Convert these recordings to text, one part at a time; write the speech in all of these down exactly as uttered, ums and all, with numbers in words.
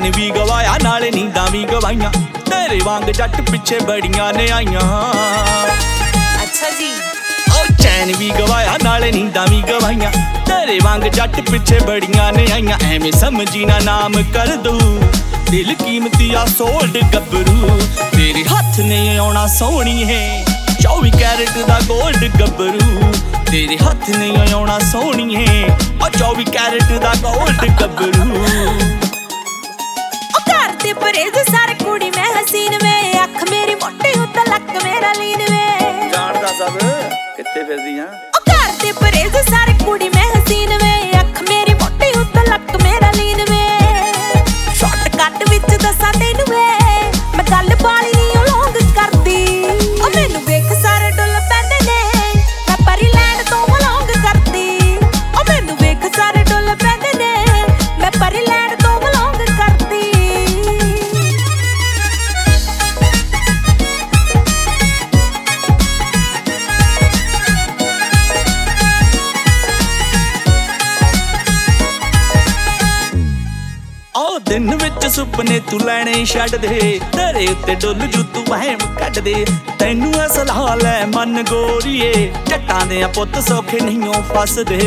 चैन भी गवाया नाले नींदां भी गवाइयां तेरे वांग जट पिछे बड़ियां ने आईयां। अच्छा जी। ओ चैन भी गवाया नाले नींदां भी गवाइयां तेरे वांग जट पिछे बड़ियां ने आईयां। एवें समझी ना नाम कर दूं दिल कीमती आ सोल्ड गब्बरू तेरे हथ नहीं आउणा सोहणीए चौबी कैरेट दा गोल्ड गब्बरू तेरे हथ नहीं आउणा सोहणीए ओ चौबी कैरेट दा गोल्ड गब्बरू। ओ घर ते परेज सारे कुड़ी मैं हसीन वे अख मेरी मोटी हुत लक मेरा लीन वे जानदा सब कित्ते फिरदी हां। ओ घर ते परेज सारे कुड़ी मैं हसीन वे अख मेरी मोटी हुत लक मेरा लीन वे शॉर्टकट विच दसा तैनू वे मैं गल बाली नहीं लौंग करदी ओ मैनू वेख सारे डुल पैंदे ने मैं परी लैंड तो मलौंग करदी ओ मैनू वेख सारे डुल पैंदे ने मैं परी लैंड तो मलौंग करदी। ओ दिन विच सुपने तू लैणे छड्ड दे तेरे उत्ते डुल जू तू वहम कढ दे तैनू ऐ सलाह लै मन गोरीए जट्टां दे पुत्त सौखे नहीं फसदे।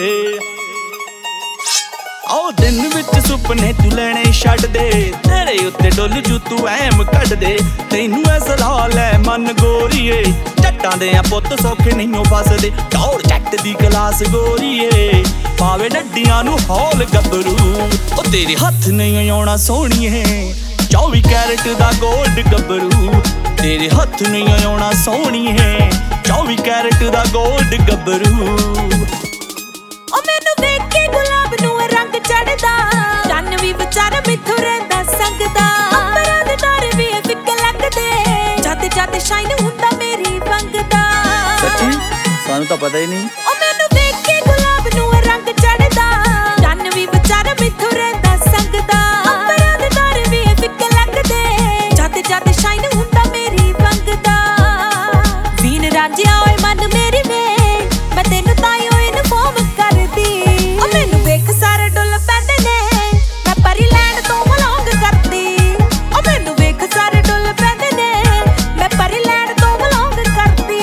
ओ दिन विच सुपने तू लैणे छड्ड दे तेरे उत्ते डुल जू तू वहम कढ दे तैनू ऐ सलाह लै मन गोरीए जट्टां दे पुत्त सौखे नहीं फसदे। टौर जट दी क्लास गोरीए पावे डड्डियां नू हौल गब्बरू ओ तेरे हथ नहीं आउणा सोहणीए चौबी कैरेट दा गोल्ड गब्बरू तेरे हथ नहीं आउणा सोहणीए चौबी कैरेट दा गोल्ड गब्बरू। ओ मैनू देख के गुलाब नू रंग चढ़दा चन्न भी विचार मिथु रहिंदा संगदा अंबरां दे तारे भी फिक्के लगदे जद जद शाइन हुंदा मेरी वंगदा। सच्ची सानू तां पता ही नहीं। ओ मैनू देख के गुलाब नू रंग चढ़दा चन्न भी विचार मिथु रहिंदा संगदा अंबरां दे तारे भी फिक्के लगदे जद जद शाइन हुंदा मेरी वंगदा। वीन रांझिया ओए मन मेरी वे मैं तैनू ताईं ओए इनफॉर्म करदी ओ मैनू वेख सारे डुल पैंदे ने मैं परी लैंड तो मलौंग करदी ओ मैनू वेख सारे डुल पैंदे ने मैं परी लैंड तो मलौंग करदी।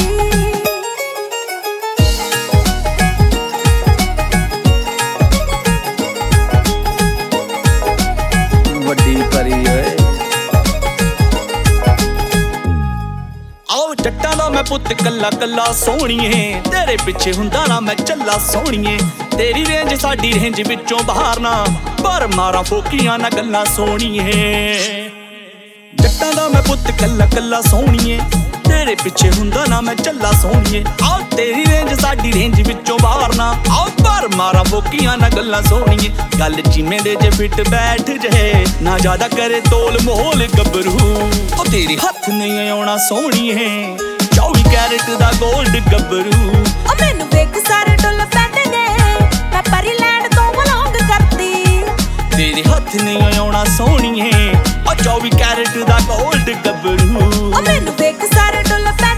ਵੱਡੀ ਪਰੀ ਓਏ ਆਓ ਜੱਟਾਂ ਦਾ ਮੈਂ ਪੁੱਤ ਕੱਲਾ ਕੱਲਾ ਸੋਹਣੀਏ ਤੇਰੇ ਪਿੱਛੇ ਹੁੰਦਾ ਨਾ ਮੈਂ ਚੱਲਾ ਸੋਹਣੀਏ ਤੇਰੀ ਰੇਂਜ ਸਾਡੀ ਰੇਂਜ ਵਿੱਚੋਂ ਬਾਹਰ ਨਾ ਪਰ ਮਾਰਾਂ ਫੋਕੀਆਂ ਨਾ ਗੱਲਾਂ ਸੋਹਣੀਏ। ਜੱਟਾਂ ਦਾ ਮੈਂ ਪੁੱਤ ਕੱਲਾ ਕੱਲਾ ਸੋਹਣੀਏ ਤੇਰੇ ਪਿੱਛੇ ਹੁੰਦਾ ਨਾ ਮੈਂ ਚੱਲਾ ਸੋਹਣੀਏ ਆਹ ਤੇਰੀ ਰੇਂਜ ਸਾਡੀ ਰੇਂਜ ਵਿੱਚੋਂ ਬਾਹਰ ਨਾ ਆਹ ਪਰ ਮਾਰਾਂ ਫੋਕੀਆਂ ਨਾ ਗੱਲਾਂ ਸੋਹਣੀਏ। ਗੱਲ ਚੀਮੇ ਦੇ ਜੇ ਫਿੱਟ ਬੈਠ ਜੇ ਨਾ ਜ਼ਿਆਦਾ ਕਰੇ ਤੋਲ ਮੋਲ ਗੱਭਰੂ ਉਹ ਤੇਰੇ ਹੱਥ ਨਹੀਂ ਆਉਣਾ ਸੋਹਣੀਏ ਚੌਵੀ ਕੈਰਟ ਦਾ ਗੋਲਡ ਗੱਭਰੂ ਉਹ ਮੈਨੂੰ ਵੇਖ ਸਾਰੇ ਡੁੱਲ ਪੈਂਦੇ ਨੇ ਮੈਂ ਪਰੀ ਲੈਂਡ ਤੋਂ ਮਲੌਂਗ ਕਰਦੀ ਤੇਰੇ ਹੱਥ ਨਹੀਂ ਆਉਣਾ ਸੋਹਣੀਏ ਉਹ ਚੌਵੀ ਕੈਰਟ ਦਾ ਗੋਲਡ ਗੱਭਰੂ ਉਹ ਮੈਨੂੰ ਵੇਖ ਸਾਰੇ ਡੁੱਲ ਪੈਂਦੇ